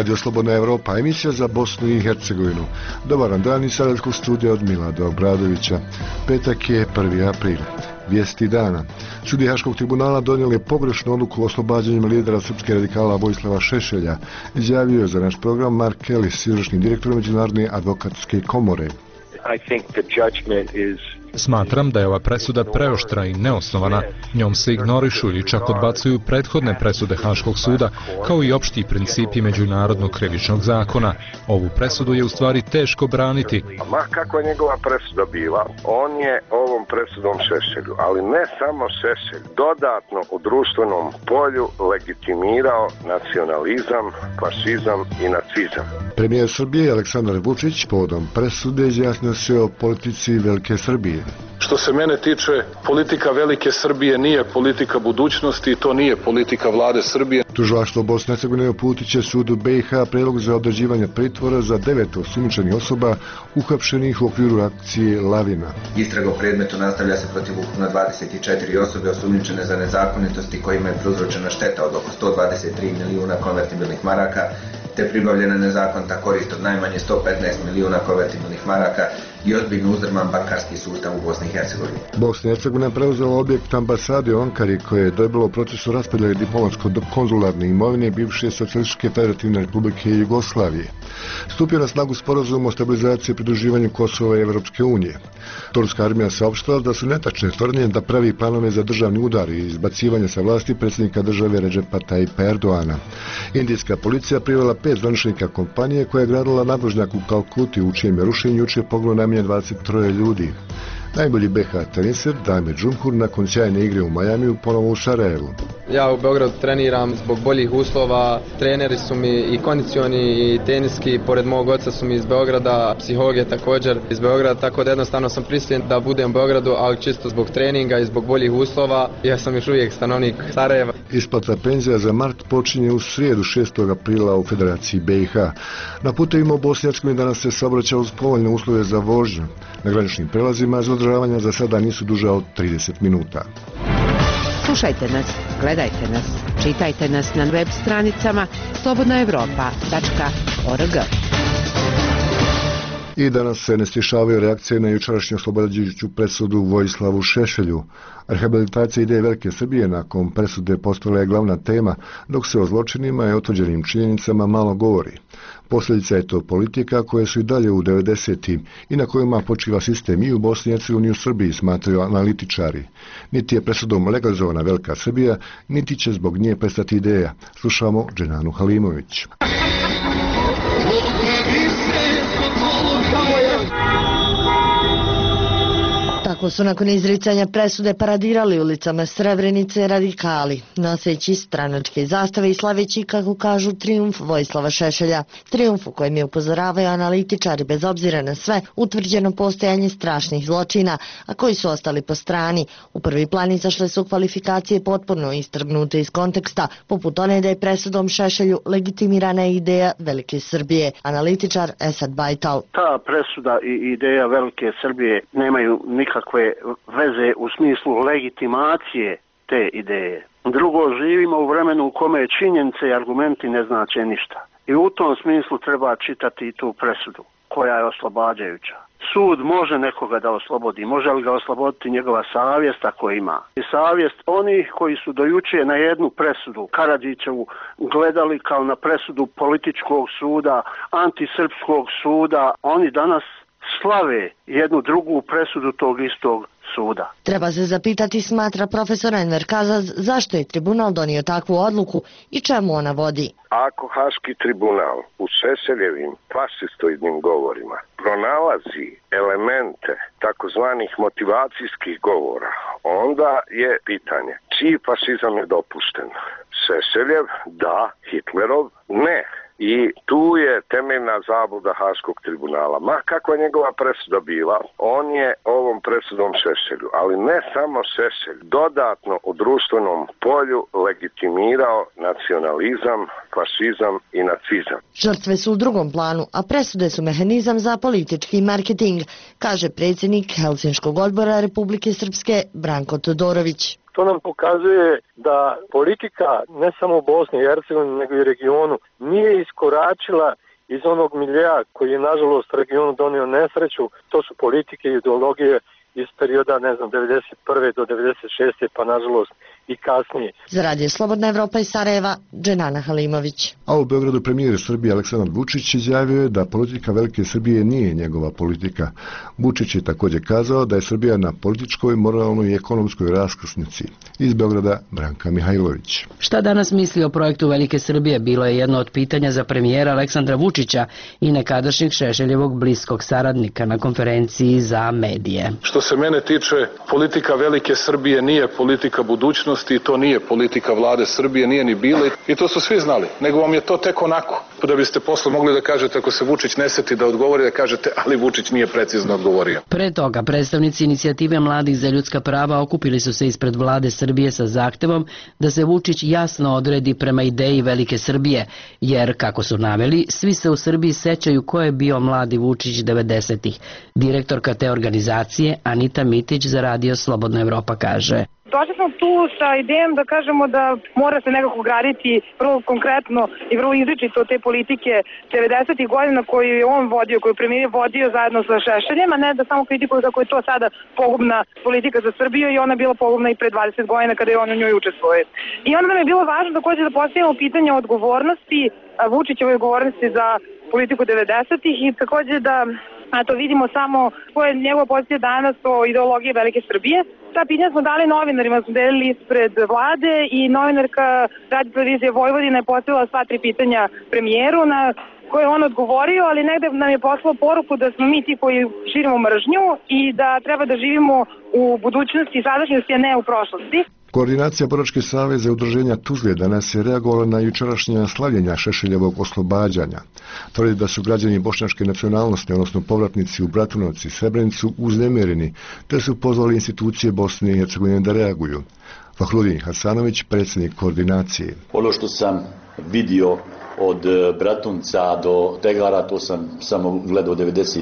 Radio Slobodna Evropa, emisija za Bosnu i Hercegovinu. Dobar dan iz Sarajevskog studija od Milada Obradovića. Petak je 1. april. Vijesti dana. Sudije Haškog tribunala donijeli pogrešnu odluku o oslobađanju lidera srpske radikala Vojislava Šešelja, izjavio je za naš program Mark Ellis, izvršni direktor Međunarodne advokatske komore. Smatram da je ova presuda preoštra i neosnovana. Njom se ignorišu ili čak odbacuju prethodne presude Haškog suda, kao i opšti principi međunarodnog krivičnog zakona. Ovu presudu je u stvari teško braniti. Ma kako je njegova presuda bila, on je ovom presudom Šešelju, ali ne samo Šešelj, dodatno u društvenom polju legitimirao nacionalizam, fašizam i nacizam. Premijer Srbije Aleksandar Vučić povodom presude izjasnio se o politici Velike Srbije. Što se mene tiče, politika Velike Srbije nije politika budućnosti i to nije politika vlade Srbije. Tužilaštvo Bosne i Hercegovine uputit će sudu BiH predlog za određivanje pritvora za 9 osumnjičenih osoba uhapšenih u okviru akcije Lavina. Istraga o predmetu nastavlja se protiv ukupno 24 osobe osumnjičene za nezakonitosti kojima je prouzročena šteta od oko 123 milijuna konvertibilnih maraka, te pribavljena nezakonita korist od najmanje 115 milijuna konvertibilnih maraka i ozbiljno uzdrman bankarski sustav u Bosni i Hercegovini. Bosna i Hercegovina preuzela objekt ambasade u Ankari koje je dobilo u procesu raspodjele diplomatsko-konzularne imovine bivše Socijalističke federativne republike Jugoslavije. Stupio na snagu sporazum o stabilizaciji i pridruživanju Kosova i Evropske unije. Turska armija saopštila da su netačne tvrdnje da pravi planove za državni udar i izbacivanje sa vlasti predsjednika države Redžepa Tajipa Erdoana. Indijska policija privela 5 zvaničnika kompanije koja je gradila nadvožnjak u Kalkuti, u čijem je rušenju jučer poginulo najmanje 23 ljudi. Najbolji BiH teniser Damir Džumhur nakon sjajne igre u Majamiju ponovo u Sarajevu. Ja u Beogradu treniram zbog boljih uslova, treneri su mi i kondicioni i teniski, pored mog oca su mi iz Beograda, psiholog je također iz Beograda, tako da jednostavno sam prisiljen da budem u Beogradu, ali čisto zbog treninga i zbog boljih uslova. Ja sam još uvijek stanovnik Sarajeva. Isplata penzija za mart počinje u srijedu 6. aprila u Federaciji BiH. Na putevima u Bosni i Hercegovini danas se saobraća uz povoljne uslove za vožnju. Na graničnim prelazima zadržavanja za sada nisu duža od 30 minuta. Slušajte nas, gledajte nas, čitajte nas na web stranicama slobodnaevropa.org. I danas se ne stišavaju reakcije na jučerašnju oslobađajuću presudu Vojislavu Šešelju. Rehabilitacija ideje Velike Srbije nakon presude postala je glavna tema, dok se o zločinima i utvrđenim činjenicama malo govori. Posljedica je to politika koje su i dalje u 90-im i na kojima počiva sistem i u Bosni i Hercegovini i u Srbiji, smatraju analitičari. Niti je presudom legalizovana Velika Srbija, niti će zbog nje prestati ideja. Slušamo Dženanu Halimović. Tako su nakon izricanja presude paradirali ulicama Srebrenice radikali, noseći stranačke zastave i slaveći, kako kažu, trijumf Vojislava Šešelja. Trijumf u kojem je upozoravaju analitičari bez obzira na sve utvrđeno postojanje strašnih zločina, a koji su ostali po strani. U prvi plan izašle su kvalifikacije potpuno istrgnute iz konteksta, poput one da je presudom Šešelju legitimirana ideja Velike Srbije. Analitičar Esad Bajtal. Ta presuda i ideja Velike Srbije nemaju nikakve veze u smislu legitimacije te ideje. Drugo, živimo u vremenu u kome činjenice i argumenti ne znače ništa. I u tom smislu treba čitati i tu presudu, koja je oslobađajuća. Sud može nekoga da oslobodi, može li ga osloboditi njegova savjest ako ima. I savjest onih koji su do juče na jednu presudu Karadžićevu gledali kao na presudu političkog suda, antisrpskog suda, oni danas slave jednu drugu presudu tog istog suda. Treba se zapitati, smatra profesor Enver Kazaz, zašto je tribunal donio takvu odluku i čemu ona vodi. Ako Haški tribunal u Šešeljevim fašistoidnim govorima pronalazi elemente takozvanih motivacijskih govora, onda je pitanje čiji fašizam je dopušten. Šešeljev da, Hitlerov ne. I tu je temeljna zabluda Haškog tribunala. Ma kakva je njegova presuda bila, on je ovom presudom Šešelju, ali ne samo Šešelj, dodatno u društvenom polju legitimirao nacionalizam, fašizam i nacizam. Žrtve su u drugom planu, a presude su mehanizam za politički marketing, kaže predsjednik Helsinškog odbora Republike Srpske Branko Todorović. To nam pokazuje da politika ne samo u Bosni i Hercegovini nego i regionu nije iskoračila iz onog miljeja koji je nažalost regionu donio nesreću. To su politike i ideologije iz perioda, 91. do 96. pa nažalost i kasnije. Za Radio Slobodna Evropa iz Sarajeva, Dženana Halimović. A u Beogradu premijer Srbije Aleksandar Vučić izjavio je da politika Velike Srbije nije njegova politika. Vučić je također kazao da je Srbija na političkoj, moralnoj i ekonomskoj raskrsnici. Iz Beograda Branka Mihajlović. Šta danas misli o projektu Velike Srbije bilo je jedno od pitanja za premijera Aleksandra Vučića i nekadašnjeg Šešeljevog bliskog saradnika na konferenciji za medije. Što se mene tiče, politika Velike Srbije nije politika budućnosti i to nije politika vlade Srbije, nije ni bila i to su svi znali, nego vam je to tek onako, da biste posle mogli da kažete ako se Vučić ne seti da odgovori, da kažete ali Vučić nije precizno odgovorio. Pre toga, predstavnici inicijative Mladih za ljudska prava okupili su se ispred vlade Srbije sa zahtevom da se Vučić jasno odredi prema ideji Velike Srbije, jer, kako su naveli, svi se u Srbiji sećaju ko je bio mladi Vučić 90-ih. Direktorka te organizacije, Anita Mitić, za Radio Slobodna Evropa kaže: Došli smo tu sa idejom da kažemo da mora se nekako graditi vrlo konkretno i vrlo izričito te politike 90. godina koju je on vodio, koju je premijer vodio zajedno sa Šešeljem, a ne da samo kritikuju kako je to sada pogubna politika za Srbiju i ona bila pogubna i pre 20 godina kada je on u njoj učestvovao. I onda nam je bilo važno također da postavimo pitanje o odgovornosti, Vučićevoj odgovornosti za politiku 90-ih i također da to vidimo samo koja je njegova pozicija danas o ideologiji Velike Srbije. Ta pitanja smo dali novinarima, smo delili ispred vlade i novinarka Radio Televizije Vojvodine je postavila sva 3 pitanja premijeru na koje je on odgovorio, ali negde nam je poslao poruku da smo mi ti koji širimo mržnju i da treba da živimo u budućnosti i sadašnjosti, a ne u prošlosti. Koordinacija Boračke saveza i udruženja Tuzle danas je reagovala na jučerašnja slavljenja Šešeljevog oslobađanja. Tvrdi da su građani bošnjačke nacionalnosti, odnosno povratnici u Bratunovci i Srebrenicu, uznemireni, te su pozvali institucije Bosne i Hercegovine da reaguju. Fahrudin Hasanović, predsjednik koordinacije. Ono što sam vidio od Bratunca do Tegara, to sam samo gledao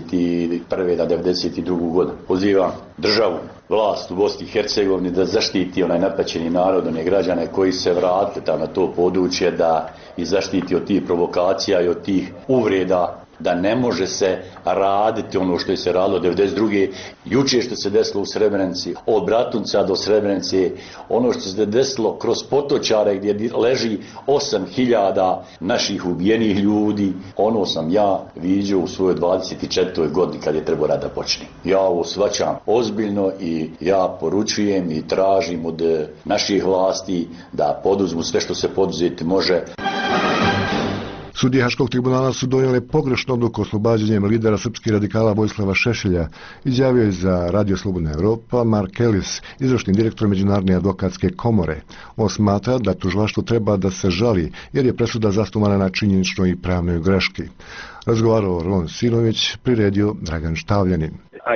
91. na 92. godinu. Pozivam državu, vlast u Bosni i Hercegovini da zaštiti onaj napaćeni narod, one građane koji se vrate tamo na to područje, da ih zaštiti od tih provokacija i od tih uvreda, da ne može se raditi ono što je se radilo 92. Juče što se desilo u Srebrenici, od Bratunca do Srebrenice, ono što se desilo kroz Potočare gdje leži 8000 naših ubijenih ljudi, ono sam ja viđao u svojoj 24. godini kad je trebao rat da počne. Ja ovo shvaćam ozbiljno i ja poručujem i tražim od naših vlasti da poduzmu sve što se poduzeti može. Sudije Haškog tribunala su donijele pogrešnu odluku oslobađanjem lidera srpskih radikala Vojislava Šešelja, izjavio je za Radio Slobodna Evropa Mark Ellis, izvršni direktor Međunarodne advokatske komore. On smatra da tužilaštvo treba da se žali jer je presuda zasnovana na činjeničnoj i pravnoj greški. Razgovarao Ron Sinović, priredio Dragan Štavljanin.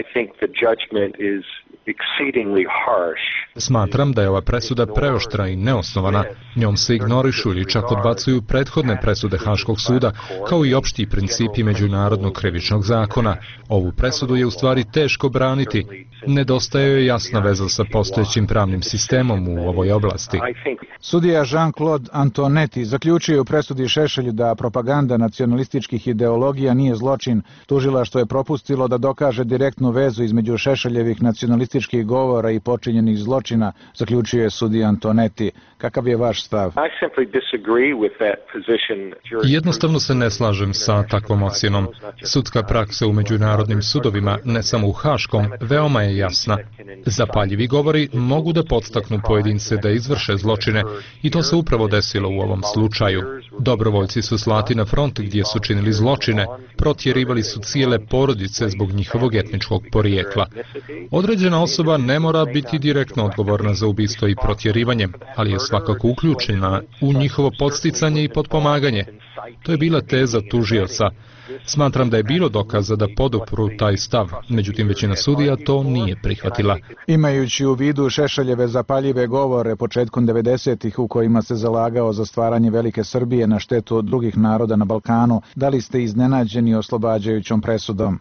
Smatram da je ova presuda preoštra i neosnovana. Njom se ignorišu ili čak odbacuju prethodne presude Haškog suda, kao i opšti principi međunarodnog krivičnog zakona. Ovu presudu je u stvari teško braniti. Nedostaje joj jasna veza sa postojećim pravnim sistemom u ovoj oblasti. Sudija Jean-Claude Antonetti zaključio u presudi Šešelju da propaganda nacionalističkih ideologija nije zločin. Tužilaštvo je propustilo da dokaže direktnu vezu između Šešeljevih nacionalističkih govora i počinjenih zločina, zaključio je sudija Antonetti. Kakav je vaš stav? Jednostavno se ne slažem sa takvom ocjenom. Sudska praksa u međunarodnim sudovima, ne samo u Haškom, veoma je jasna. Zapaljivi govori mogu da podstaknu pojedince da izvrše zločine i to se upravo desilo u ovom slučaju. Dobrovoljci su slati na front gdje su činili zločine, protjerivali su cijele porodice zbog njihovog etničkog porijekla. Određena osoba ne mora biti direktno odgovorna za ubistvo i protjerivanje, ali je svakako uključena u njihovo podsticanje i potpomaganje. To je bila teza tužioca. Smatram da je bilo dokaza da podupru taj stav, međutim većina sudija to nije prihvatila. Imajući u vidu Šešeljeve zapaljive govore početkom 90-ih u kojima se zalagao za stvaranje velike Srbije na štetu drugih naroda na Balkanu, da li ste iznenađeni oslobađajućom presudom?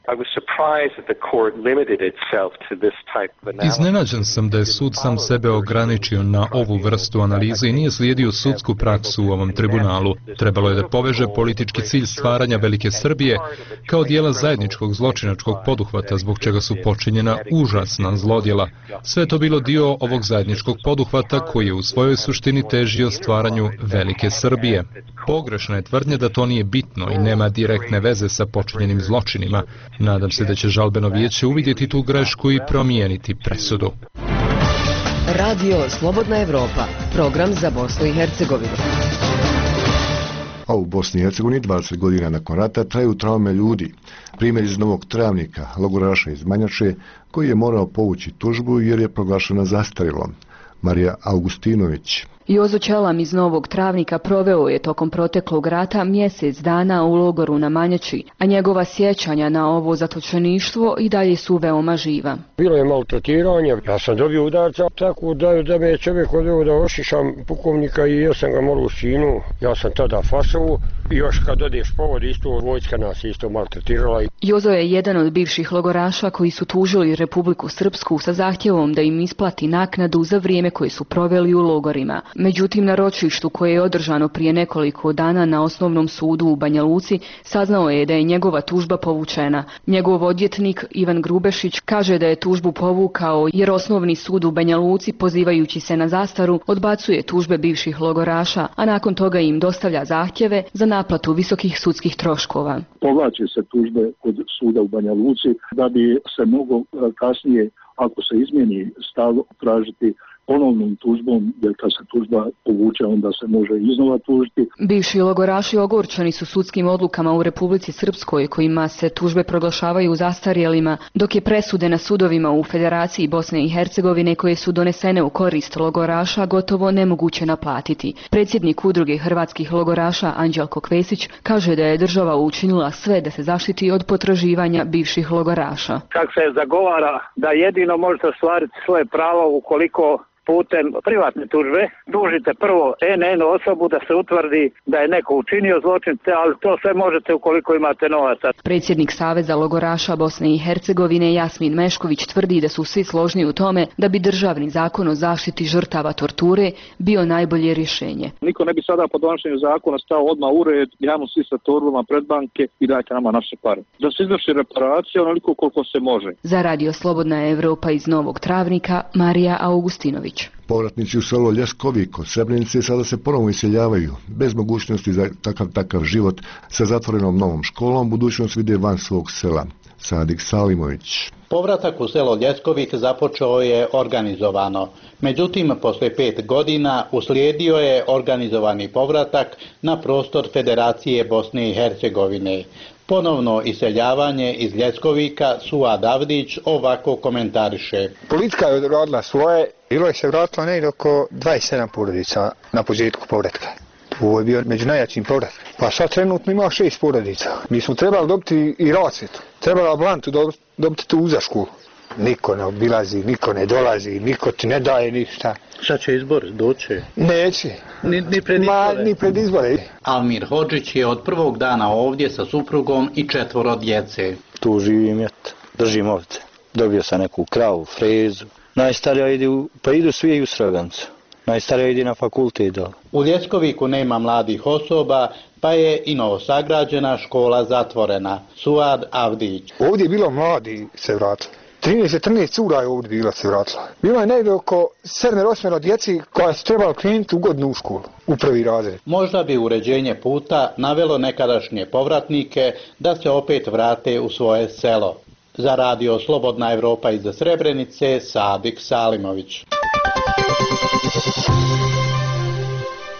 Iznenađen sam da je sud sam sebe ograničio na ovu vrstu analize i nije slijedio sudsku praksu u ovom tribunalu. Trebalo je da poveže politički cilj stvaranja velike Srbije kao dijela zajedničkog zločinačkog poduhvata zbog čega su počinjena užasna zlodjela. Sve to bilo dio ovog zajedničkog poduhvata koji je u svojoj suštini težio stvaranju velike Srbije. Pogrešna je tvrdnja da to nije bitno i nema direktne veze sa počinjenim zločinima. Nadam se da će žalbeno vijeće uvidjeti tu grešku i promijeniti presudu. Radio Slobodna Evropa, program za Bosnu i Hercegovinu. A u Bosni i Hercegovini 20 godina nakon rata traju traume ljudi. Primjer iz Novog Travnika, logoraša iz Manjače, koji je morao povući tužbu jer je proglašena zastarilom. Marija Augustinović. Jozo Ćelam iz Novog Travnika proveo je tokom proteklog rata mjesec dana u logoru na Manjači, a njegova sjećanja na ovo zatočeništvo i dalje su veoma živa. Bilo je maltretiranje, ja sam dobio udarca, tako da me je čovjek odveo da ošišam pukovnika i ja sam ga malo u sinu, ja sam tada fasovu i još kad odeš povod isto, vojska nas isto maltretirala. Jozo je jedan od bivših logoraša koji su tužili Republiku Srpsku sa zahtjevom da im isplati naknadu za vrijeme koje su proveli u logorima. Međutim, na ročištu koje je održano prije nekoliko dana na Osnovnom sudu u Banja Luci, saznao je da je njegova tužba povučena. Njegov odvjetnik Ivan Grubešić kaže da je tužbu povukao jer Osnovni sud u Banja Luci, pozivajući se na zastaru, odbacuje tužbe bivših logoraša, a nakon toga im dostavlja zahtjeve za naplatu visokih sudskih troškova. Povlače se tužbe kod suda u Banja Luci da bi se moglo kasnije, ako se izmijeni stav, tražiti ponovnom tužbom, jer kad se tužba povuče, onda se može iznova tužiti. Bivši logoraši ogorčeni su sudskim odlukama u Republici Srpskoj, kojima se tužbe proglašavaju zastarjelima, dok je presude na sudovima u Federaciji Bosne i Hercegovine koje su donesene u korist logoraša gotovo nemoguće naplatiti. Predsjednik udruge hrvatskih logoraša Anđelko Kvesić kaže da je država učinila sve da se zaštiti od potraživanja bivših logoraša. Čak se zagovara da jedino možete ostvariti svoje pravo ukoliko putem privatne tužbe tužite prvo NN osobu da se utvrdi da je neko učinio zločin, ali to sve možete ukoliko imate novaca. Predsjednik Saveza logoraša Bosne i Hercegovine Jasmin Mešković tvrdi da su svi složni u tome da bi državni zakon o zaštiti žrtava torture bio najbolje rješenje. Niko ne bi sada po donošenju zakona stao odmah u red, idemo svi sa torbama pred banke i dajte nama naše pare. Da se izvrši reparacija onoliko koliko se može. Za Radio Slobodna Evropa iz Novog Travnika, Marija Augustinović. Povratnici u selo Ljeskovi kod Srebrenice sada se ponovo iseljavaju. Bez mogućnosti za takav život sa zatvorenom novom školom, budućnost vide van svog sela. Sadik Salimović. Povratak u selo Ljeskovik započeo je organizovano. Međutim, poslije 5 godina uslijedio je organizovani povratak na prostor Federacije Bosne i Hercegovine. Ponovno iseljavanje iz Ljeskovika Suad Avdić ovako komentariše. Politika je odradila svoje, bilo je se vratilo negdje oko 27 porodica na početku povratka. Ovo je bio među najjačim povratka. Pa sad trenutno ima 6 porodica. Mi smo trebali dobiti i rasvjetu, trebali ambulantu dobiti tu za školu. Niko ne obilazi, niko ne dolazi, niko ti ne daje ništa. Sad će izbor doći? Neće. Ni pred izbore? Ni pred izbore. Almir Hodžić je od prvog dana ovdje sa suprugom i 4 djece. Tu živim, držim ovce. Dobio sam neku kravu, frezu. Najstarija idu svi u Srebrenicu. Najstarija ide na fakultet. U Ljeskoviku nema mladih osoba, pa je i novosagrađena škola zatvorena. Suad Avdić. Ovdje je bilo mladi se vratili. 13-14 cura je ovdje bila se vratila. Bilo je negdje oko 7-8 djeci koja su trebala krenuti u godinu školu, u prvi razred. Možda bi uređenje puta navelo nekadašnje povratnike da se opet vrate u svoje selo. Za Radio Slobodna Evropa iz Srebrenice, Sadik Salimović.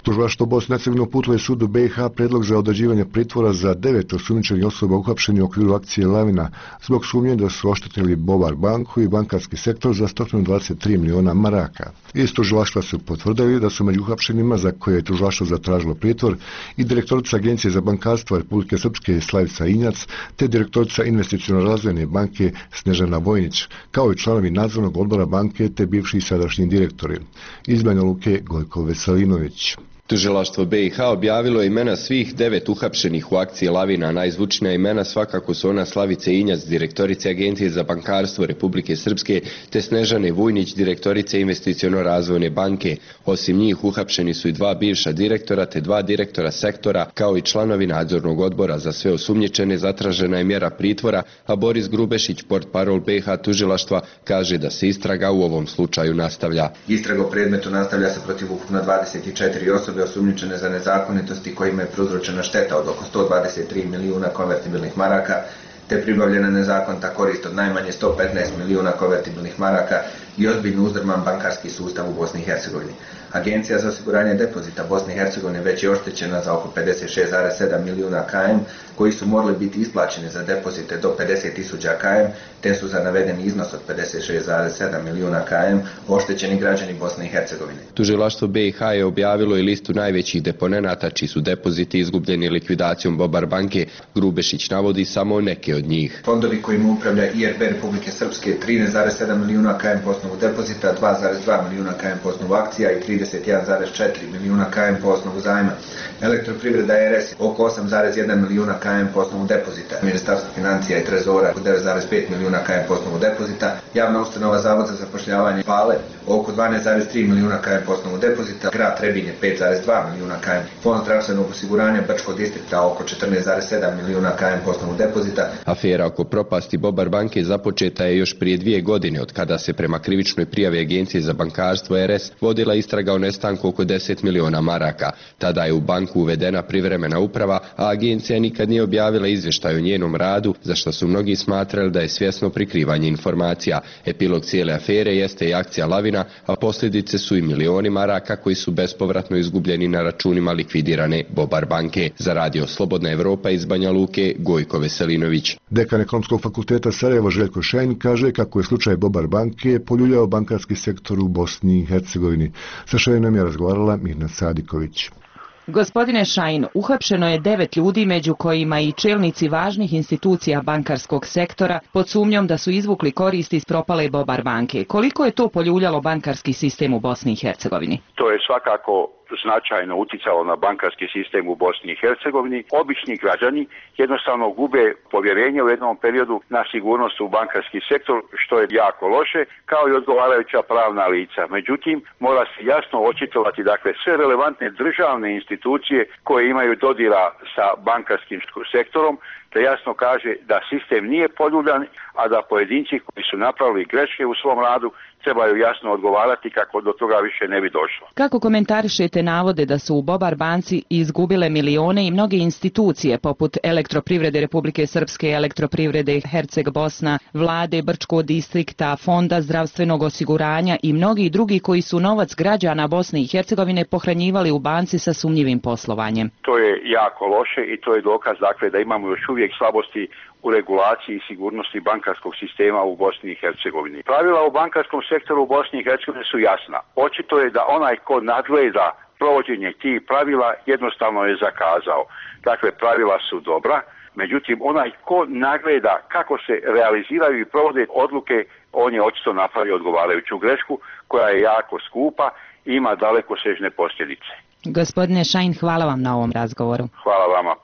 Tužilaštvo Bosne i Hercegovine uputilo je sudu BiH predlog za određivanje pritvora za 9 osumnjičenih osoba uhapšenih u okviru akcije Lavina zbog sumnje da su oštetili Bobar banku i bankarski sektor za 123 miliona maraka. Iz tužilaštva su potvrdili da su među uhapšenima za koje je tužilaštvo zatražilo pritvor i direktorica Agencije za bankarstvo Republike Srpske Slavica Injac te direktorica Investiciono-razvojne banke Snežana Vojnić, kao i članovi nadzornog odbora banke te bivši i sadašnji direktori. Iz Banja Luke Gojko Veselinović. Tužilaštvo BiH objavilo je imena svih 9 uhapšenih u akciji Lavina. Najzvučnija imena svakako su ona Slavice Injac, direktorice Agencije za bankarstvo Republike Srpske, te Snežane Vujnić, direktorice Investiciono-razvojne banke. Osim njih uhapšeni su i 2 bivša direktora te 2 direktora sektora, kao i članovi nadzornog odbora. Za sve osumnjičene zatražena je mjera pritvora, a Boris Grubešić, portparol BiH tužilaštva, kaže da se istraga u ovom slučaju nastavlja. Istraga u predmetu nastavlja se protiv ukupno 24 osobe osumnjičene za nezakonitosti kojima je prouzročena šteta od oko 123 milijuna konvertibilnih maraka, te pribavljena nezakonita korist od najmanje 115 milijuna konvertibilnih maraka i ozbiljno uzdrman bankarski sustav u Bosni i Hercegovini. Agencija za osiguranje depozita Bosne i Hercegovine već je oštećena za oko 56,7 milijuna KM koji su morali biti isplaćeni za depozite do 50.000 KM, te su za navedeni iznos od 56,7 milijuna KM oštećeni građani Bosne i Hercegovine. Tužilaštvo BiH je objavilo i listu najvećih deponenata čiji su depoziti izgubljeni likvidacijom Bobar banke. Grubešić navodi samo neke od njih. Fondovi kojima upravlja IRB Republike Srpske 13,7 milijuna KM po osnovu depozita, 2,2 milijuna KM po osnovu akcija i 31,4 milijuna KM po osnovu zajma. Elektroprivreda RS oko 8,1 milijuna KM po osnovu depozita. Ministarstvo financija i trezora 9,5 milijuna KM po osnovu depozita. Javna ustanova Zavod za zapošljavanje Pale oko 12,3 milijuna KM po osnovu depozita. Grad Trebinje 5,2 milijuna KM. Fond zdravstvenog osiguranja Brčkog distrikta oko 14,7 milijuna KM po osnovu depozita. Afera oko propasti Bobar banke započeta je još prije 2 godine od kada se prema krivičnoj prijavi Agencije za bankarstvo RS vodila istraga o nestanku oko 10 miliona maraka. Tada je u banku uvedena privremena uprava, a agencija nikad nije objavila izvještaj o njenom radu, za što su mnogi smatrali da je svjesno prikrivanje informacija. Epilog cijele afere jeste i akcija Lavina, a posljedice su i milioni maraka koji su bespovratno izgubljeni na računima likvidirane Bobar banke. Za radio Slobodna Evropa iz Banja Luke, Gojko Veselinović. Dekan Ekonomskog fakulteta Sarajevo Željko Šajn kaže kako je slučaj Bobar banke poljuljao bankarski sektor u Bosni i Hercegovini. Sa Šajnom je razgovarala Mirna Sadiković. Gospodine Šajn, uhapšeno je 9 ljudi, među kojima i čelnici važnih institucija bankarskog sektora, pod sumnjom da su izvukli koristi iz propale Bobar banke. Koliko je to poljuljalo bankarski sistem u Bosni i Hercegovini? To je svakako značajno uticalo na bankarski sistem u Bosni i Hercegovini. Obični građani jednostavno gube povjerenje u jednom periodu na sigurnost u bankarski sektor, što je jako loše, kao i odgovarajuća pravna lica. Međutim, mora se jasno očitovati, dakle, sve relevantne državne institucije koje imaju dodira sa bankarskim sektorom, da jasno kaže da sistem nije poljuljan, a da pojedinci koji su napravili greške u svom radu trebaju jasno odgovarati kako do toga više ne bi došlo. Kako komentarišete navode da su u Bobar banci izgubile milione i mnoge institucije poput Elektroprivrede Republike Srpske, Elektroprivrede Herceg Bosna, Vlade Brčkog distrikta, Fonda zdravstvenog osiguranja i mnogi drugi koji su novac građana Bosne i Hercegovine pohranjivali u banci sa sumnjivim poslovanjem? To je jako loše i to je dokaz, dakle, da imamo još uvijek slabosti u regulaciji i sigurnosti bankarskog sistema u Bosni i Hercegovini. Pravila u bankarskom sektoru u Bosni i Hercegovini su jasna. Očito je da onaj ko nadgleda provođenje tih pravila jednostavno je zakazao. Dakle, pravila su dobra, međutim onaj ko nadgleda kako se realiziraju i provode odluke, on je očito napravio odgovarajuću grešku koja je jako skupa i ima dalekosežne posljedice. Gospodine Šajn, hvala vam na ovom razgovoru. Hvala vama.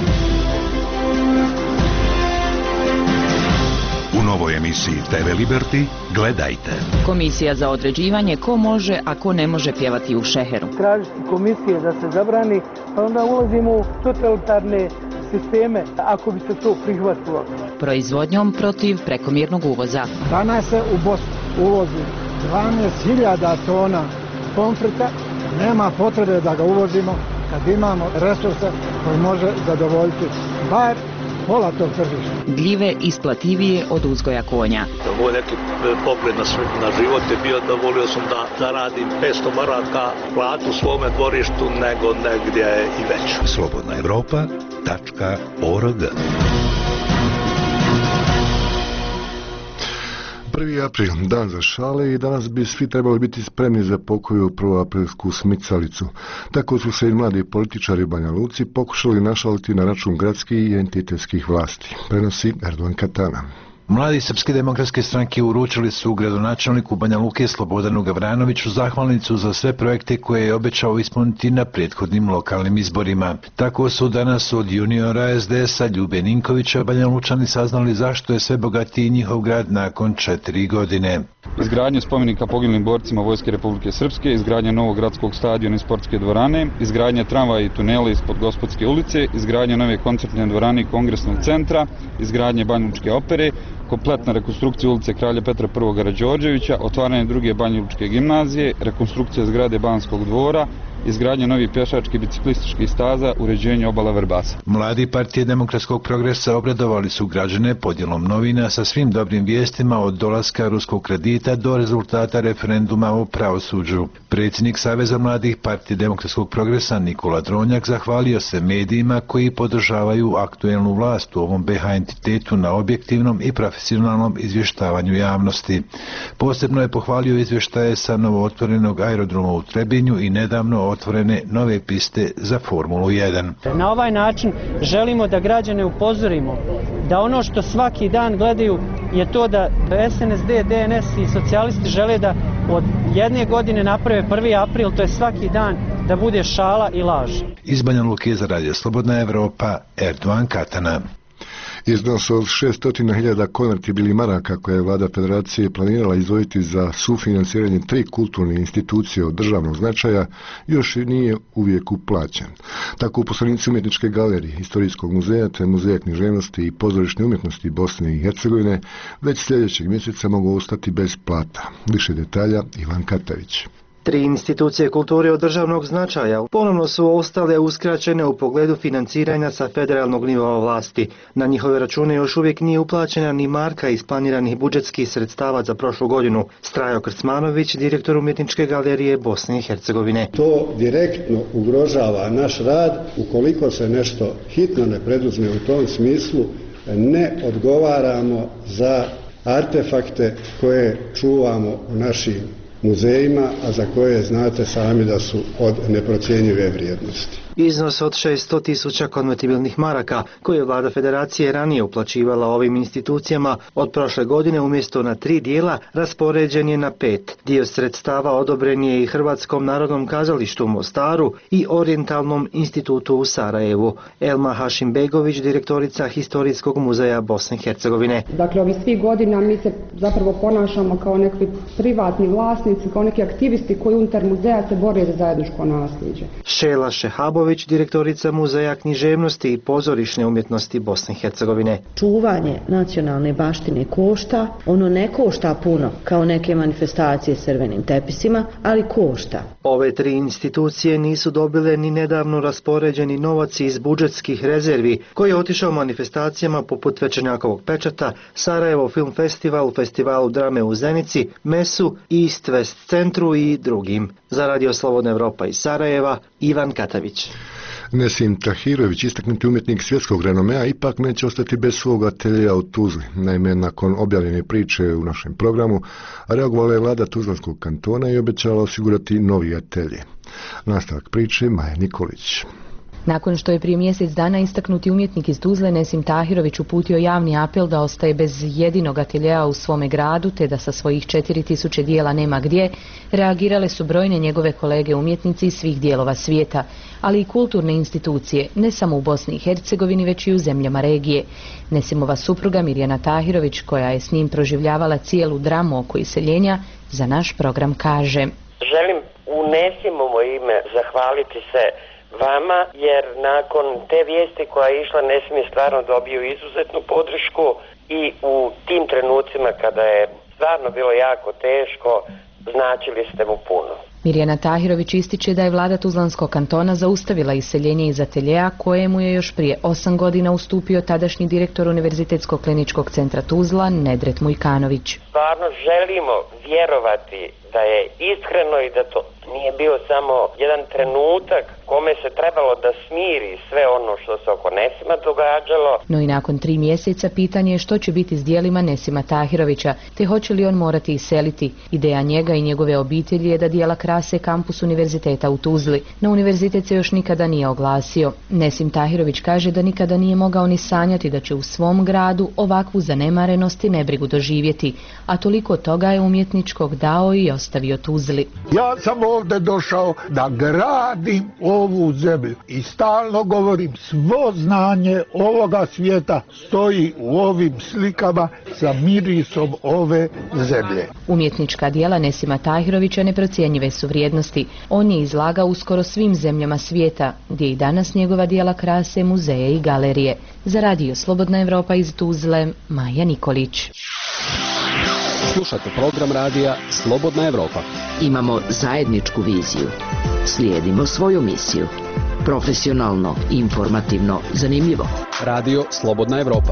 U novoj emisiji TV Liberty gledajte. Komisija za određivanje ko može, a ko ne može pjevati u šeheru. Tražiti komisije da se zabrani, pa onda ulazimo u totalitarne sisteme, ako bi se to prihvatilo. Proizvodnjom protiv prekomjernog uvoza. Danas se u Bosnu uvozi 12.000 tona pomfrita, nema potrebe da ga uvozimo kad imamo resurse koji može zadovoljiti bar pola tog tržišta. Gljive isplativije od uzgoja konja. Moj neki pogled na život je bio da volio sam da zaradim 500 maraka platu u svome dvorištu nego negdje i već. slobodnaevropa.org 1. april, dan za šale i danas bi svi trebali biti spremni za pokoju 1. aprilsku smicalicu. Tako su se i mladi političari u Banja Luci pokušali našaliti na račun gradskih i entitetskih vlasti. Prenosi Erdogan Katana. Mladi Srpske demokratske stranke uručili su gradonačelniku Banja Luke Slobodanu Gavranoviću zahvalnicu za sve projekte koje je obećao ispuniti na prethodnim lokalnim izborima. Tako su danas od juniora SDS-a Ljube Ninkovića Banja Lučani saznali zašto je sve bogatiji njihov grad nakon 4 godine. Izgradnja spomenika poginulim borcima Vojske Republike Srpske, izgradnja novog gradskog stadiona i sportske dvorane, izgradnja tramvaja i tunela ispod Gospodske ulice, izgradnja nove koncertne dvorane i kongresnog centra, izgradnja Banjalučke opere, kompletna rekonstrukcija ulice Kralja Petra I. Karađorđevića, otvaranje druge Banjalučke gimnazije, rekonstrukcija zgrade Banskog dvora, izgradnja novih pješačkih biciklističkih staza, uređenje obala Vrbasa. Mladi Partije demokratskog progresa obradovali su građane podjelom novina sa svim dobrim vijestima od dolaska ruskog kredita do rezultata referenduma o pravosuđu. Predsjednik Saveza mladih Partije demokratskog progresa Nikola Dronjak zahvalio se medijima koji podržavaju aktuelnu vlast u ovom BiH entitetu na objektivnom i profesionalnom izvještavanju javnosti. Posebno je pohvalio izvještaje sa novootvorenog aerodroma u Trebinju i nedavno otvorene nove piste za Formulu 1. Na ovaj način želimo da građane upozorimo da ono što svaki dan gledaju je to da SNSD, DNS i socijalisti žele da od jedne godine naprave 1. april, to je svaki dan, da bude šala i laž. Iz Banja Luke za Radio Slobodna Evropa, Erdogan Katana. Iznos od 600.000 konvertibilnih maraka koje je vlada federacije planirala izdvojiti za sufinansiranje 3 kulturne institucije od državnog značaja još nije uvijek uplaćen. Tako uposlenici Umjetničke galerije, Historijskog muzeja te Muzeja književnosti i pozorišne umjetnosti Bosne i Hercegovine već sljedećeg mjeseca mogu ostati bez plata. Više detalja Ivan Katavić. 3 institucije kulture od državnog značaja ponovno su ostale uskraćene u pogledu financiranja sa federalnog nivoa vlasti. Na njihove račune još uvijek nije uplaćena ni marka iz planiranih budžetskih sredstava za prošlu godinu. Strajo Krcmanović, direktor Umjetničke galerije Bosne i Hercegovine. To direktno ugrožava naš rad ukoliko se nešto hitno ne preduzme u tom smislu. Ne odgovaramo za artefakte koje čuvamo u našim muzejima, a za koje znate sami da su od neprocjenjive vrijednosti. Iznos od 600.000 konvertibilnih maraka koje je vlada federacije ranije uplaćivala ovim institucijama od prošle godine umjesto na 3 dijela raspoređen je na 5. Dio sredstava odobren je i Hrvatskom narodnom kazalištu u Mostaru i Orijentalnom institutu u Sarajevu. Elma Hašimbegović, direktorica Historijskog muzeja Bosne i Hercegovine. Dakle, ovih svih godina mi se zapravo ponašamo kao neki privatni vlasnici, kao neki aktivisti koji unutar muzeja se bore za zajedničko nasljeđe. Šela Šehabo, direktorica Muzeja književnosti i pozorišne umjetnosti Bosne i Hercegovine. Čuvanje nacionalne baštine košta, ono ne košta puno kao neke manifestacije s crvenim tepisima, ali košta. Ove 3 institucije nisu dobile ni nedavno raspoređeni novac iz budžetskih rezervi koji je otišao manifestacijama poput Večernjakovog pečata, Sarajevo Film Festival, Festivalu drame u Zenici, Mesu, East West centru i drugim. Za Radio Slobodna Evropa iz Sarajeva, Ivan Katavić. Nesim Tahirović, istaknuti umjetnik svjetskog renomea, ipak neće ostati bez svog ateljeja u Tuzli. Naime, nakon objavljene priče u našem programu, reagovala je vlada Tuzlanskog kantona i obećala osigurati novi atelje. Nastavak priče Maja Nikolić. Nakon što je prije mjesec dana istaknuti umjetnik iz Tuzle Nesim Tahirović uputio javni apel da ostaje bez jedinog ateljea u svome gradu te da sa svojih 4000 dijela nema gdje, reagirale su brojne njegove kolege umjetnici iz svih dijelova svijeta, ali i kulturne institucije, ne samo u Bosni i Hercegovini, već i u zemljama regije. Nesimova supruga Mirjana Tahirović, koja je s njim proživljavala cijelu dramu oko iseljenja, za naš program kaže: Želim u Nesimovo ime zahvaliti se vama, jer nakon te vijesti koja je išla, Nesim je stvarno dobio izuzetnu podršku i u tim trenucima kada je stvarno bilo jako teško, značili ste mu puno. Mirjana Tahirović ističe da je vlada Tuzlanskog kantona zaustavila iseljenje iz ateljeja kojemu je još prije 8 godina ustupio tadašnji direktor Univerzitetskog kliničkog centra Tuzla Nedret Mujkanović. Stvarno želimo vjerovati da je iskreno i da to nije bio samo jedan trenutak kome se trebalo da smiri sve ono što se oko Nesima događalo. No i nakon 3 mjeseca pitanje je što će biti s dijelima Nesima Tahirovića, te hoće li on morati iseliti. Ideja njega i njegove obitelji je da dijela krase kampus univerziteta u Tuzli. No univerzitet se još nikada nije oglasio. Nesim Tahirović kaže da nikada nije mogao ni sanjati da će u svom gradu ovakvu zanemarenost i nebrigu doživjeti, a toliko toga je umjetničkog dao i ostavio Tuzli. Ja sam ovdje došao da gradim ovu zemlju i stalno govorim, svo znanje ovoga svijeta stoji u ovim slikama sa mirisom ove zemlje. Umjetnička djela Nesima Tahirovića neprocjenjive su vrijednosti. On je izlagao u skoro svim zemljama svijeta, gdje i danas njegova djela krase muzeje i galerije. Za radio Slobodna Evropa iz Tuzle, Maja Nikolić. Slušate program radija Slobodna Evropa. Imamo zajedničku viziju. Slijedimo svoju misiju. Profesionalno, informativno, zanimljivo. Radio Slobodna Evropa.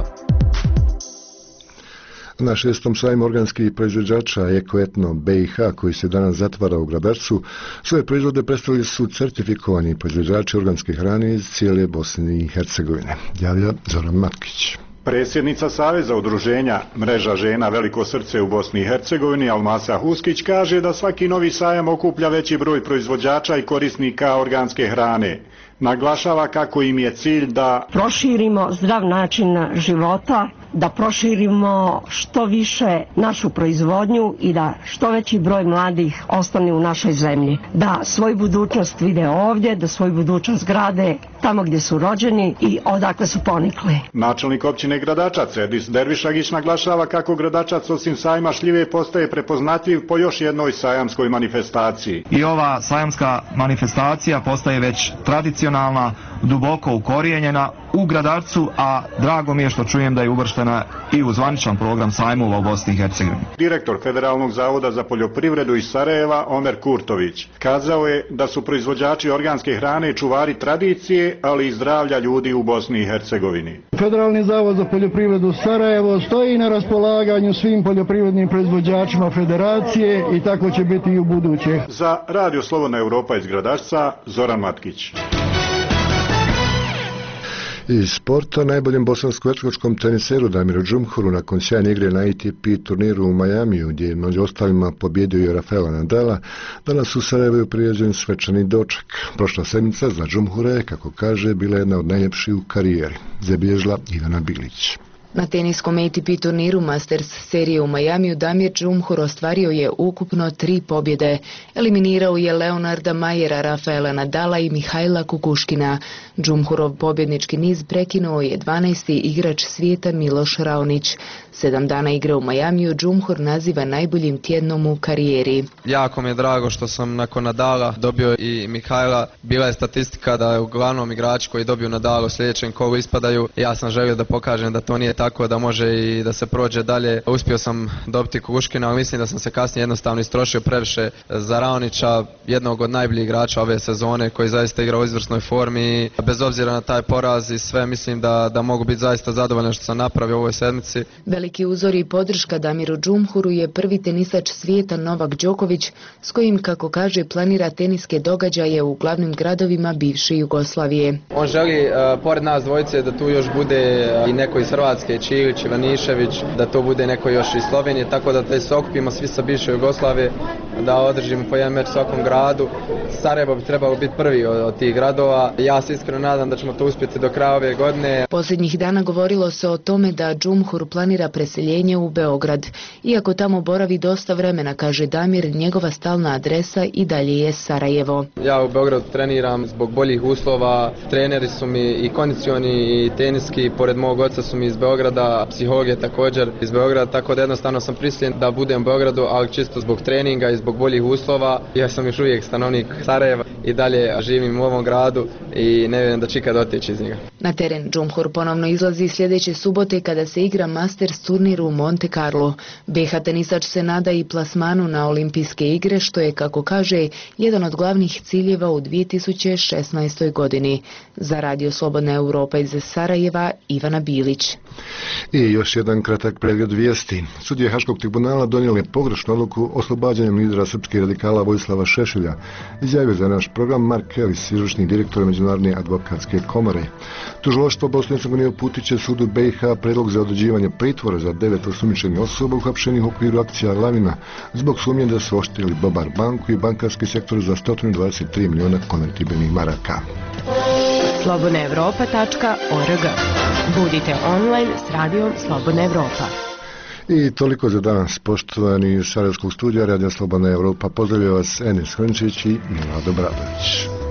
Na 6. sajmu organskih proizvođača Eko-Etno BiH, koji se danas zatvara u Gradarcu, svoje proizvode predstavili su certifikovani proizvođači organske hrane iz cijele Bosne i Hercegovine. Javlja Zoran Matkić. Predsjednica Saveza udruženja Mreža žena Veliko srce u Bosni i Hercegovini Almasa Huskić kaže da svaki novi sajam okuplja veći broj proizvođača i korisnika organske hrane. Naglašava kako im je cilj da proširimo zdrav način života, da proširimo što više našu proizvodnju i da što veći broj mladih ostane u našoj zemlji. Da svoju budućnost vide ovdje, da svoju budućnost grade tamo gdje su rođeni i odakle su ponikli. Načelnik općine Gradačac Edis Dervišagić naglašava kako Gradačac osim sajma šljive postaje prepoznatljiv po još jednoj sajamskoj manifestaciji. I ova sajamska manifestacija postaje već tradicionalna, duboko ukorijenjena u Gradarcu, a drago mi je što čujem da je uvrštena i u zvaničan program sajmova u Bosni i Hercegovini. Direktor Federalnog zavoda za poljoprivredu iz Sarajeva Omer Kurtović kazao je da su proizvođači organske hrane čuvari tradicije, ali i zdravlja ljudi u Bosni i Hercegovini. Federalni zavod za poljoprivredu Sarajevo stoji na raspolaganju svim poljoprivrednim proizvođačima federacije i tako će biti i u buduće. Za Radio Slobodna Evropa iz Gradačca, Zoran Matkić. Iz sporta, najboljem bosansko-hercegovačkom teniseru Damiru Džumhuru nakon sjajne igre na ATP turniru u Majamiju, gdje je među ostalima pobjedio i Rafaela Nadala, danas u Sarajevu je priređen svečani doček. Prošla sedmica za Džumhura je, kako kaže, bila jedna od najljepših u karijeri, zabilježila Ivana Bilić. Na teniskom ATP turniru Masters serije u Majamiju Damir Džumhur ostvario je ukupno 3 pobjede. Eliminirao je Leonarda Majera, Rafaela Nadala i Mihajla Kukuškina. Džumhurov pobjednički niz prekinuo je 12. igrač svijeta Miloš Raonić. 7 dana igre u Majamiju Džumhur naziva najboljim tjednom u karijeri. Jako mi je drago što sam nakon Nadala dobio i Mihajla. Bila je statistika da je uglavnom igrači koji dobiju Nadala u sljedećem kolu ispadaju. Ja sam želio da pokažem da to nije tako, da može i da se prođe dalje. Uspio sam dobiti Kukuškina, ali mislim da sam se kasnije jednostavno istrošio previše za Raonića, jednog od najboljih igrača ove sezone koji zaista igra u izvrsnoj formi. Bez obzira na taj poraz i sve, mislim da mogu biti zaista zadovoljan što sam napravio u ovoj sedmici. Veliki uzor i podrška Damiru Džumhuru je prvi tenisač svijeta Novak Đoković, s kojim, kako kaže, planira teniske događaje u glavnim gradovima bivše Jugoslavije. On želi, pored nas dvojice, da tu još bude i neko iz Hrvatske, Čilić, Ivanišević, da to bude neko još iz Slovenije, tako da se okupimo svi sa bivše Jugoslavije, da održimo po jedan meč svakom gradu. Sarajevo bi trebalo biti prvi od tih gradova. Ja se iskreno nadam da ćemo to uspjeti do kraja ove godine. Posljednjih dana govorilo se o tome da Džumhur planira preseljenje u Beograd. Iako tamo boravi dosta vremena, kaže Damir, njegova stalna adresa i dalje je Sarajevo. Ja u Beogradu treniram zbog boljih uslova. Treneri su mi i kondicioni i teniski, pored mog oca su mi iz Beograda, psiholog je također iz Beograda, tako da jednostavno sam prisiljen da budem u Beogradu, ali čisto zbog treninga i zbog boljih uslova. Ja sam još uvijek stanovnik Sarajeva i dalje živim u ovom gradu i ne vjerujem da će ikad otići iz njega. Na teren Džumhur ponovno izlazi sljedeće subote kada se igra Masters turnir u Monte Carlo. BiH tenisač se nada i plasmanu na olimpijske igre, što je, kako kaže, jedan od glavnih ciljeva u 2016. godini. Za Radio Slobodna Europa iz Sarajeva, Ivana Bilić. I još jedan kratak pregled vijesti. Sudije Haškog tribunala donijeli pogrešnu odluku oslobađanjem lidera srpskih radikala Vojislava Šešelja, izjavio za naš program Mark Ellis, izvršni direktor Međunarodne advokatske komore. Tužilaštvo Bosne i Hercegovine uputit će sudu BiH predlog za određivanje pritvora za 9 osumnjičenih osoba uhapšenih u okviru akcija Lavina zbog sumnje da su oštetili Bobar banku i bankarski sektor za 123 miliona konvertibilnih maraka. slobodnaevropa.org. Budite online s radijom Slobodna Evropa. I toliko za danas, poštovani iz Sarajevskog studija Radija Slobodna Evropa. Pozdravlja vas Enes Hrnčić i Milado Bradović.